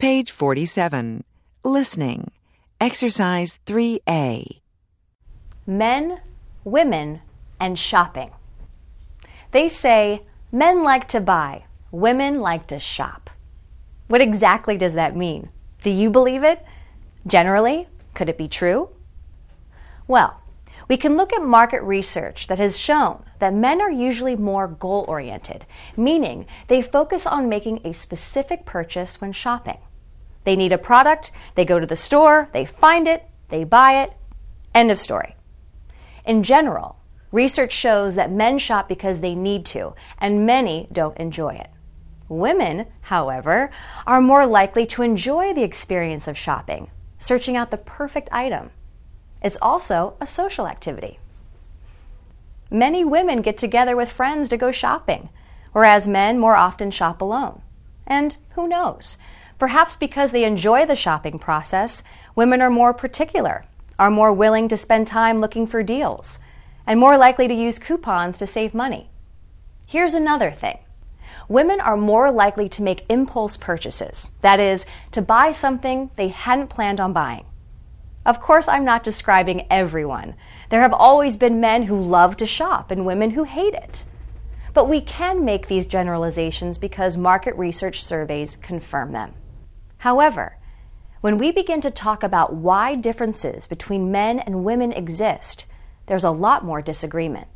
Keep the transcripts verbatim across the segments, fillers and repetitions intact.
Page forty-seven. Listening. Exercise three A. Men, women, and shopping. They say men like to buy, women like to shop. What exactly does that mean? Do you believe it? Generally, could it be true? Well, we can look at market research that has shown that men are usually more goal-oriented, meaning they focus on making a specific purchase when shopping. They need a product, they go to the store, they find it, they buy it, end of story. In general, research shows that men shop because they need to, and many don't enjoy it. Women, however, are more likely to enjoy the experience of shopping, searching out the perfect item. It's also a social activity. Many women get together with friends to go shopping, whereas men more often shop alone. And who knows? Perhaps because they enjoy the shopping process, women are more particular, are more willing to spend time looking for deals, and more likely to use coupons to save money. Here's another thing. Women are more likely to make impulse purchases, that is, to buy something they hadn't planned on buying. Of course, I'm not describing everyone. There have always been men who love to shop and women who hate it. But we can make these generalizations because market research surveys confirm them. However, when we begin to talk about why differences between men and women exist, there's a lot more disagreement.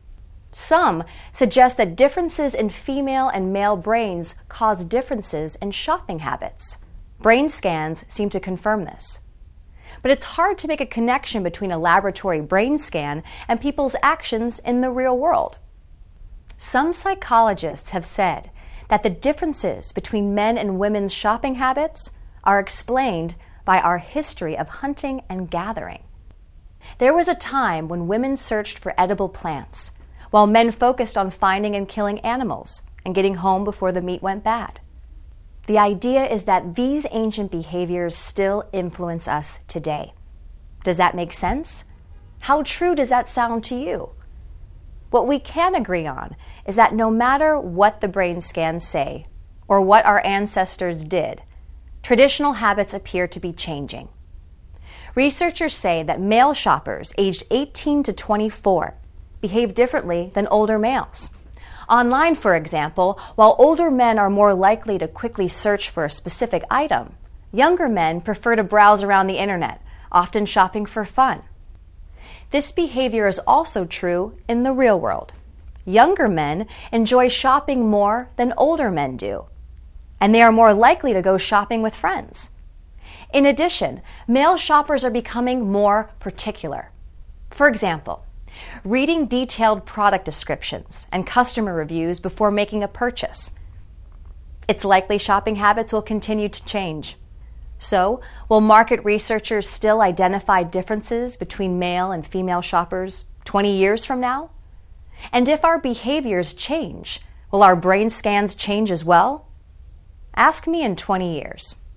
Some suggest that differences in female and male brains cause differences in shopping habits. Brain scans seem to confirm this. But it's hard to make a connection between a laboratory brain scan and people's actions in the real world. Some psychologists have said that the differences between men and women's shopping habits are explained by our history of hunting and gathering. There was a time when women searched for edible plants, while men focused on finding and killing animals and getting home before the meat went bad. The idea is that these ancient behaviors still influence us today. Does that make sense? How true does that sound to you? What we can agree on is that no matter what the brain scans say or what our ancestors did, traditional habits appear to be changing. Researchers say that male shoppers aged eighteen to twenty-four behave differently than older males. Online, for example, while older men are more likely to quickly search for a specific item, younger men prefer to browse around the internet, often shopping for fun. This behavior is also true in the real world. Younger men enjoy shopping more than older men do, and they are more likely to go shopping with friends. In addition, male shoppers are becoming more particular. For example, reading detailed product descriptions and customer reviews before making a purchase. It's likely shopping habits will continue to change. So, will market researchers still identify differences between male and female shoppers twenty years from now? And if our behaviors change, will our brain scans change as well? Ask me in twenty years.